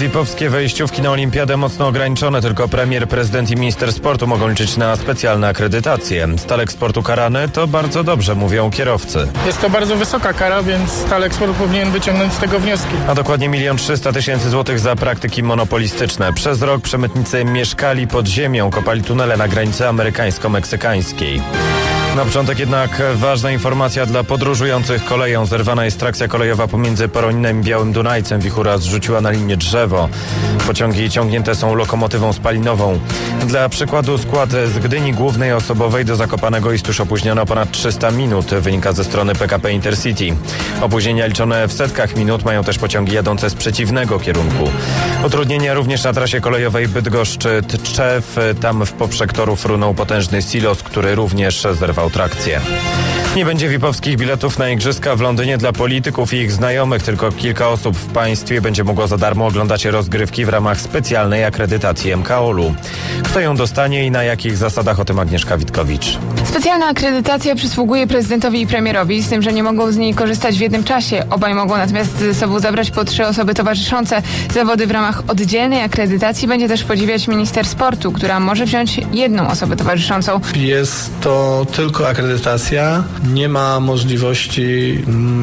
VIP-owskie wejściówki na olimpiadę mocno ograniczone. Tylko premier, prezydent i minister sportu mogą liczyć na specjalne akredytacje. Stalek sportu karany to bardzo dobrze, mówią kierowcy. Jest to bardzo wysoka kara, więc Stalek sportu powinien wyciągnąć z tego wnioski. A dokładnie 1 300 000 złotych za praktyki monopolistyczne. Przez rok przemytnicy mieszkali pod ziemią, kopali tunele na granicy amerykańsko-meksykańskiej. Na początek jednak ważna informacja dla podróżujących koleją. Zerwana jest trakcja kolejowa pomiędzy Poroninem i Białym Dunajcem. Wichura zrzuciła na linię drzewo. Pociągi ciągnięte są lokomotywą spalinową. Dla przykładu skład z Gdyni Głównej Osobowej do Zakopanego jest już opóźniony o ponad 300 minut, wynika ze strony PKP Intercity. Opóźnienia liczone w setkach minut mają też pociągi jadące z przeciwnego kierunku. Utrudnienia również na trasie kolejowej Bydgoszcz-Tczew. Tam w poprzek toru frunął potężny silos, który również zerwał trakcję. Nie będzie VIP-owskich biletów na igrzyska w Londynie dla polityków i ich znajomych. Tylko kilka osób w państwie będzie mogło za darmo oglądać rozgrywki w ramach specjalnej akredytacji MKOL-u. Kto ją dostanie i na jakich zasadach, o tym Agnieszka Witkowicz. Specjalna akredytacja przysługuje prezydentowi i premierowi, z tym, że nie mogą z niej korzystać w jednym czasie. Obaj mogą natomiast ze sobą zabrać po 3 osoby towarzyszące. Zawody w ramach oddzielnej akredytacji będzie też podziwiać minister sportu, która może wziąć 1 osobę towarzyszącą. Jest to tylko akredytacja. Nie ma możliwości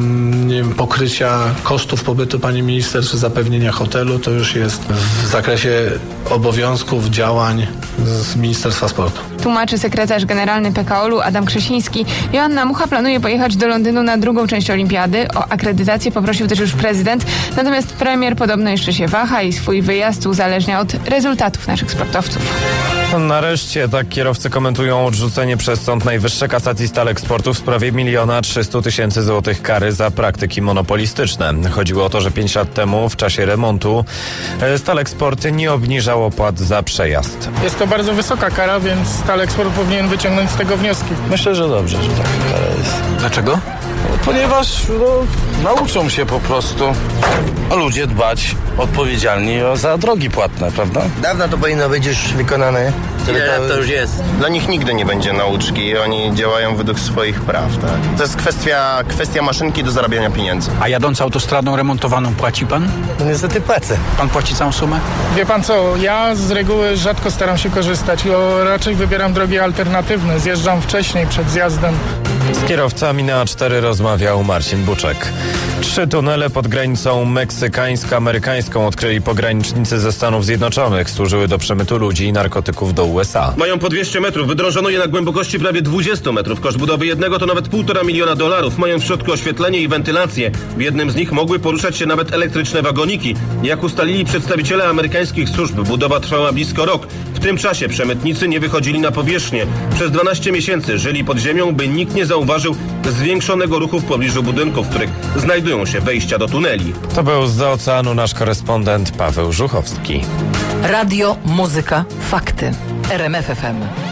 pokrycia kosztów pobytu pani minister czy zapewnienia hotelu. To już jest w zakresie obowiązków, działań z Ministerstwa Sportu. Tłumaczy sekretarz generalny PKOL-u Adam Krzesiński. Joanna Mucha planuje pojechać do Londynu na drugą część olimpiady. O akredytację poprosił też już prezydent. Natomiast premier podobno jeszcze się waha i swój wyjazd uzależnia od rezultatów naszych sportowców. Nareszcie tak kierowcy komentują odrzucenie przez Sąd Najwyższy Kasacji Stalek Sportu w sprawie 1 300 000 złotych kary za praktyki monopolistyczne. Chodziło o to, że 5 lat temu w czasie remontu Stalek Sport nie obniżał opłat za przejazd. Jest to bardzo wysoka kara, więc Stalek sportu powinien wyciągnąć z tego wnioski. Myślę, że dobrze, że taka kara jest. Dlaczego? Ponieważ nauczą się po prostu ludzie dbać odpowiedzialnie za drogi płatne, prawda? Dawno to powinno być już wykonane. Ile to już jest? Dla nich nigdy nie będzie nauczki, oni działają według swoich praw, tak? To jest kwestia maszynki do zarabiania pieniędzy. A jadąc autostradą remontowaną płaci pan? No niestety płacę. Pan płaci całą sumę? Wie pan co, ja z reguły rzadko staram się korzystać, raczej wybieram drogi alternatywne, zjeżdżam wcześniej przed zjazdem. Z kierowcami na A4 rozmawiał Marcin Buczek. 3 tunele pod granicą meksykańsko-amerykańską odkryli pogranicznicy ze Stanów Zjednoczonych. Służyły do przemytu ludzi i narkotyków do USA. Mają po 200 metrów, wydrążono je na głębokości prawie 20 metrów. Koszt budowy jednego to nawet $1,5 miliona. Mają w środku oświetlenie i wentylację. W jednym z nich mogły poruszać się nawet elektryczne wagoniki. Jak ustalili przedstawiciele amerykańskich służb, budowa trwała blisko rok. W tym czasie przemytnicy nie wychodzili na powierzchnię. Przez 12 miesięcy żyli pod ziemią, by nikt nie zauważył zwiększonego ruchu w pobliżu budynków, w których znajdują się wejścia do tuneli. To był zza oceanu nasz korespondent Paweł Żuchowski. Radio, muzyka, fakty. RMF FM.